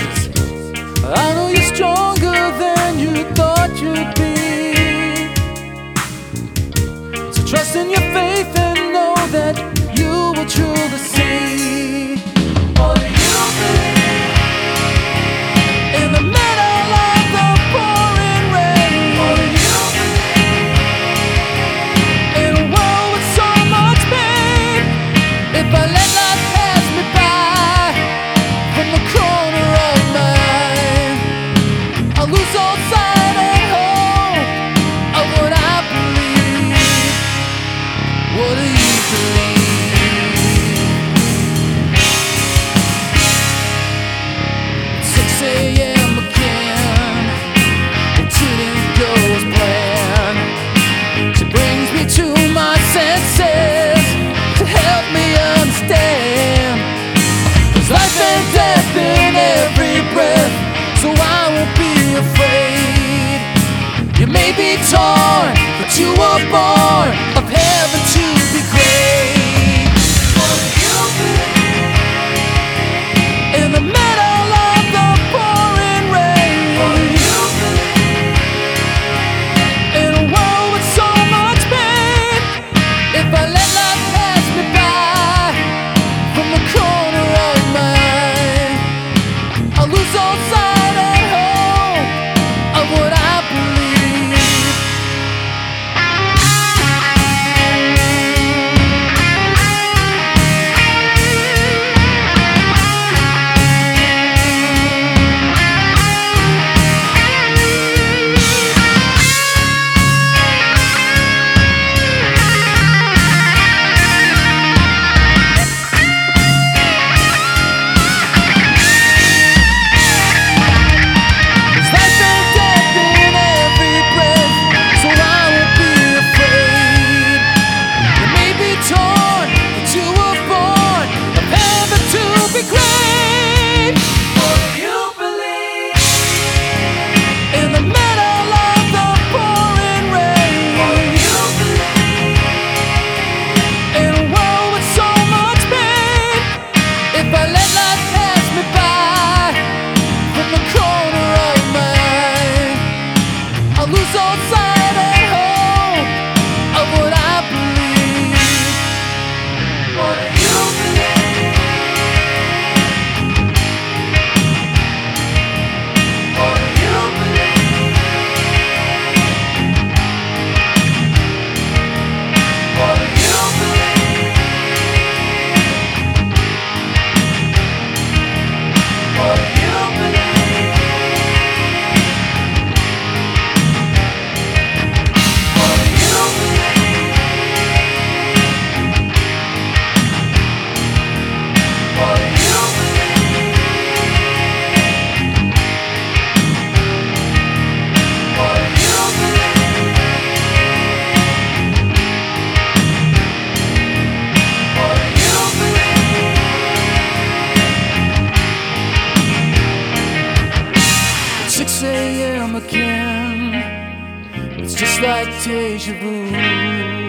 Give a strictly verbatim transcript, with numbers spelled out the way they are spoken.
I know you're stronger than you thought you'd be. So trust in your faith and know that you will truly see. What do you believe? In the middle of the pouring rain. What do you believe? In a world with so much pain. If I let life pass me by from the corner of my eye, I'll lose all sight and hope of what I believe. What do you believe? It's six a.m. again. It didn't go as planned. She brings me to my senses to help me understand. There's life and death in every breath, so I won't be afraid. You may be torn, but you were born of heaven to be great. What do you believe? In the middle of the pouring rain. What do you believe? In a world with so much pain. If I let life pass me by from the corner of my eye, I'll lose all sight and hope of what I believe. There's life and death in every breath, so I won't be afraid. You may be torn, but you were born of heaven to be great. What do you believe? In the middle of the pouring rain. What do you believe? In a world with so much pain. If I let life pass me by from the corner of my eye, I'll lose all sight and hope of what I believe. What do you believe? What do you believe? What do you believe? What do you believe? What do you believe? What do you believe? What do you believe? What do you believe? It's six a.m. again. It's just like deja vu.